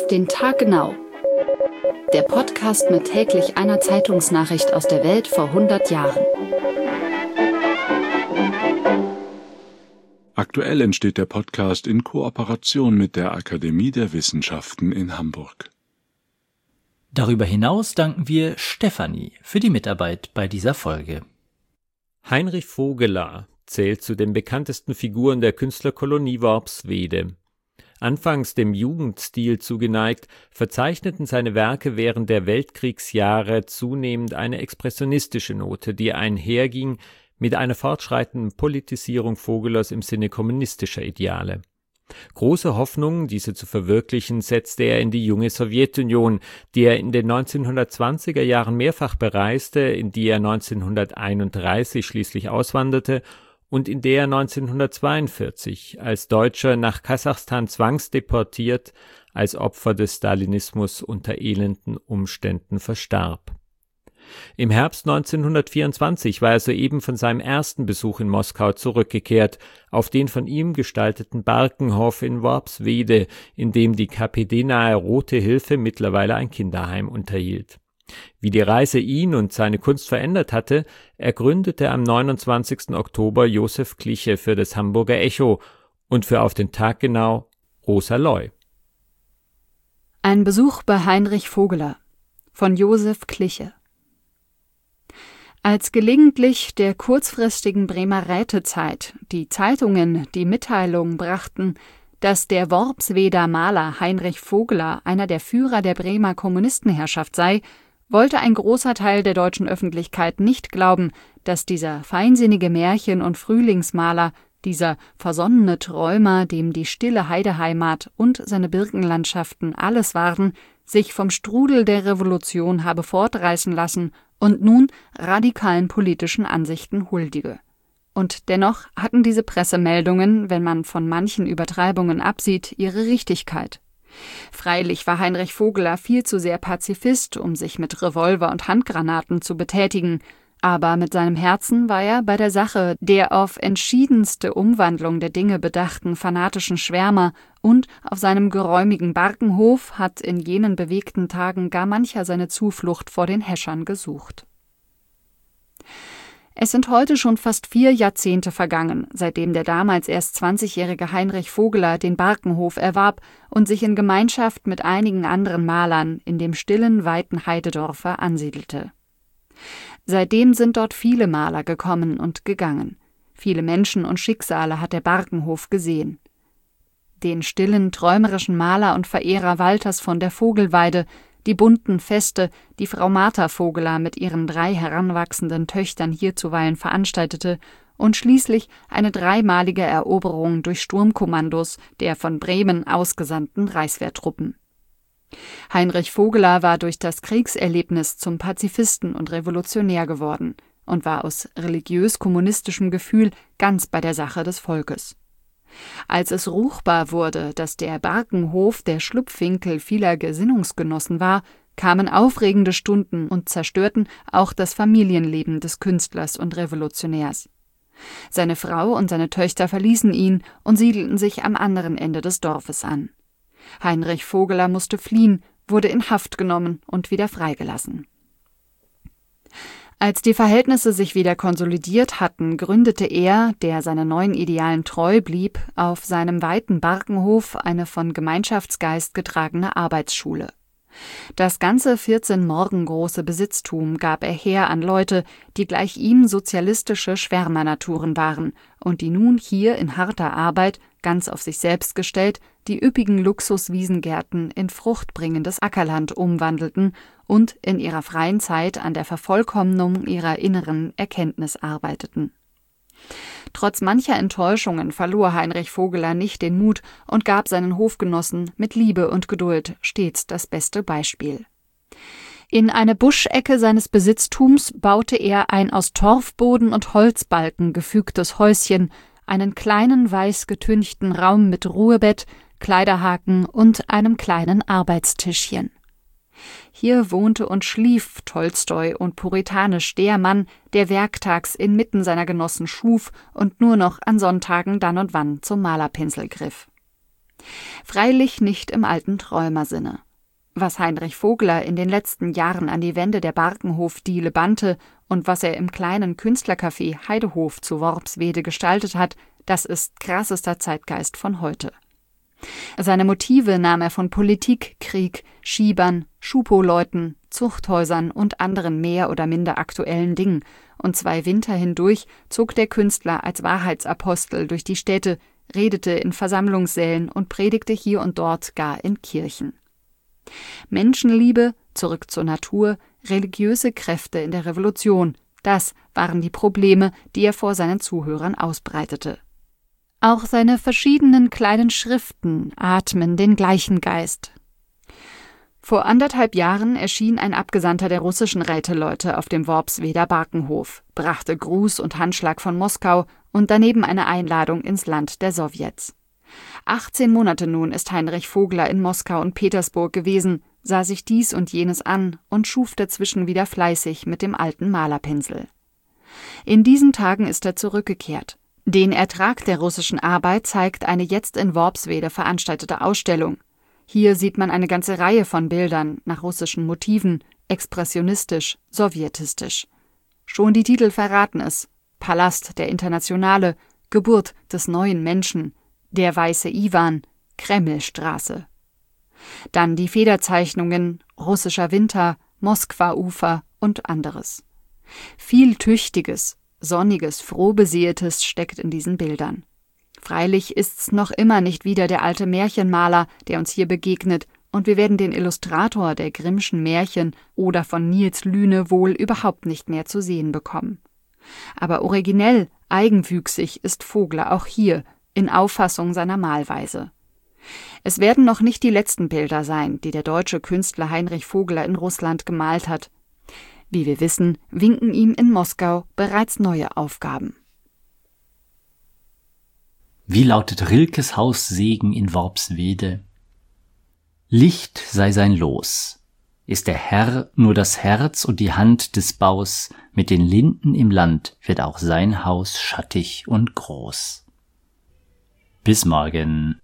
den Tag genau. Der Podcast mit täglich einer Zeitungsnachricht aus der Welt vor 100 Jahren. Aktuell entsteht der Podcast in Kooperation mit der Akademie der Wissenschaften in Hamburg. Darüber hinaus danken wir Stefanie für die Mitarbeit bei dieser Folge. Heinrich Vogeler zählt zu den bekanntesten Figuren der Künstlerkolonie Worpswede. Anfangs dem Jugendstil zugeneigt, verzeichneten seine Werke während der Weltkriegsjahre zunehmend eine expressionistische Note, die einherging mit einer fortschreitenden Politisierung Vogelers im Sinne kommunistischer Ideale. Große Hoffnungen, diese zu verwirklichen, setzte er in die junge Sowjetunion, die er in den 1920er Jahren mehrfach bereiste, in die er 1931 schließlich auswanderte und in der er 1942 als Deutscher nach Kasachstan zwangsdeportiert als Opfer des Stalinismus unter elenden Umständen verstarb. Im Herbst 1924 war er soeben von seinem ersten Besuch in Moskau zurückgekehrt, auf den von ihm gestalteten Barkenhof in Worpswede, in dem die KPD-nahe Rote Hilfe mittlerweile ein Kinderheim unterhielt. Wie die Reise ihn und seine Kunst verändert hatte, ergründete am 29. Oktober Josef Kliche für das Hamburger Echo und für Auf den Tag genau Rosa Loy. Ein Besuch bei Heinrich Vogeler von Josef Kliche. Als gelegentlich der kurzfristigen Bremer Rätezeit die Zeitungen die Mitteilung brachten, dass der Worpsweder Maler Heinrich Vogeler einer der Führer der Bremer Kommunistenherrschaft sei, wollte ein großer Teil der deutschen Öffentlichkeit nicht glauben, dass dieser feinsinnige Märchen- und Frühlingsmaler, dieser versonnene Träumer, dem die stille Heideheimat und seine Birkenlandschaften alles waren, sich vom Strudel der Revolution habe fortreißen lassen und nun radikalen politischen Ansichten huldige. Und dennoch hatten diese Pressemeldungen, wenn man von manchen Übertreibungen absieht, ihre Richtigkeit. Freilich war Heinrich Vogeler viel zu sehr Pazifist, um sich mit Revolver und Handgranaten zu betätigen, aber mit seinem Herzen war er bei der Sache der auf entschiedenste Umwandlung der Dinge bedachten fanatischen Schwärmer, und auf seinem geräumigen Barkenhof hat in jenen bewegten Tagen gar mancher seine Zuflucht vor den Häschern gesucht. Es sind heute schon fast 4 Jahrzehnte vergangen, seitdem der damals erst 20-jährige Heinrich Vogeler den Barkenhof erwarb und sich in Gemeinschaft mit einigen anderen Malern in dem stillen, weiten Heidedorfe ansiedelte. Seitdem sind dort viele Maler gekommen und gegangen. Viele Menschen und Schicksale hat der Barkenhof gesehen. Den stillen, träumerischen Maler und Verehrer Walters von der Vogelweide, die bunten Feste, die Frau Martha Vogeler mit ihren 3 heranwachsenden Töchtern hier zuweilen veranstaltete, und schließlich eine 3-malige Eroberung durch Sturmkommandos der von Bremen ausgesandten Reichswehrtruppen. Heinrich Vogeler war durch das Kriegserlebnis zum Pazifisten und Revolutionär geworden und war aus religiös-kommunistischem Gefühl ganz bei der Sache des Volkes. Als es ruchbar wurde, dass der Barkenhof der Schlupfwinkel vieler Gesinnungsgenossen war, kamen aufregende Stunden und zerstörten auch das Familienleben des Künstlers und Revolutionärs. Seine Frau und seine Töchter verließen ihn und siedelten sich am anderen Ende des Dorfes an. Heinrich Vogeler musste fliehen, wurde in Haft genommen und wieder freigelassen. Als die Verhältnisse sich wieder konsolidiert hatten, gründete er, der seinen neuen Idealen treu blieb, auf seinem weiten Barkenhof eine von Gemeinschaftsgeist getragene Arbeitsschule. Das ganze 14 Morgen große Besitztum gab er her an Leute, die gleich ihm sozialistische Schwärmernaturen waren und die nun hier in harter Arbeit, ganz auf sich selbst gestellt, die üppigen Luxuswiesengärten in fruchtbringendes Ackerland umwandelten und in ihrer freien Zeit an der Vervollkommnung ihrer inneren Erkenntnis arbeiteten. Trotz mancher Enttäuschungen verlor Heinrich Vogeler nicht den Mut und gab seinen Hofgenossen mit Liebe und Geduld stets das beste Beispiel. In eine Buschecke seines Besitztums baute er ein aus Torfboden und Holzbalken gefügtes Häuschen, einen kleinen weiß getünchten Raum mit Ruhebett, Kleiderhaken und einem kleinen Arbeitstischchen. Hier wohnte und schlief Tolstoi und puritanisch der Mann, der werktags inmitten seiner Genossen schuf und nur noch an Sonntagen dann und wann zum Malerpinsel griff. Freilich nicht im alten Träumersinne. Was Heinrich Vogler in den letzten Jahren an die Wände der Barkenhof-Diele bannte und was er im kleinen Künstlercafé Heidehof zu Worpswede gestaltet hat, das ist krassester Zeitgeist von heute. Seine Motive nahm er von Politik, Krieg, Schiebern, Schupo-Leuten, Zuchthäusern und anderen mehr oder minder aktuellen Dingen, und 2 Winter hindurch zog der Künstler als Wahrheitsapostel durch die Städte, redete in Versammlungssälen und predigte hier und dort gar in Kirchen. Menschenliebe, zurück zur Natur, religiöse Kräfte in der Revolution, das waren die Probleme, die er vor seinen Zuhörern ausbreitete. Auch seine verschiedenen kleinen Schriften atmen den gleichen Geist. Vor 1,5 Jahren erschien ein Abgesandter der russischen Räteleute auf dem Worpsweder Barkenhof, brachte Gruß und Handschlag von Moskau und daneben eine Einladung ins Land der Sowjets. 18 Monate nun ist Heinrich Vogler in Moskau und Petersburg gewesen, sah sich dies und jenes an und schuf dazwischen wieder fleißig mit dem alten Malerpinsel. In diesen Tagen ist er zurückgekehrt. Den Ertrag der russischen Arbeit zeigt eine jetzt in Worpswede veranstaltete Ausstellung. Hier sieht man eine ganze Reihe von Bildern nach russischen Motiven, expressionistisch, sowjetistisch. Schon die Titel verraten es: Palast der Internationale, Geburt des neuen Menschen, Der weiße Iwan, Kremlstraße. Dann die Federzeichnungen, Russischer Winter, Moskwa-Ufer und anderes. Viel Tüchtiges, Sonniges, Frohbeseeltes steckt in diesen Bildern. Freilich ist's noch immer nicht wieder der alte Märchenmaler, der uns hier begegnet, und wir werden den Illustrator der Grimmschen Märchen oder von Nils Lüne wohl überhaupt nicht mehr zu sehen bekommen. Aber originell, eigenwüchsig ist Vogler auch hier, in Auffassung seiner Malweise. Es werden noch nicht die letzten Bilder sein, die der deutsche Künstler Heinrich Vogler in Russland gemalt hat. Wie wir wissen, winken ihm in Moskau bereits neue Aufgaben. Wie lautet Rilkes Haussegen in Worpswede? Licht sei sein Los. Ist der Herr nur das Herz und die Hand des Baus, mit den Linden im Land wird auch sein Haus schattig und groß. Bis morgen.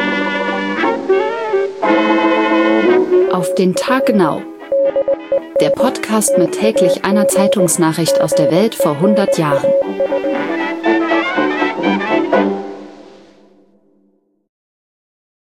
Auf den Tag genau. Der Podcast mit täglich einer Zeitungsnachricht aus der Welt vor 100 Jahren.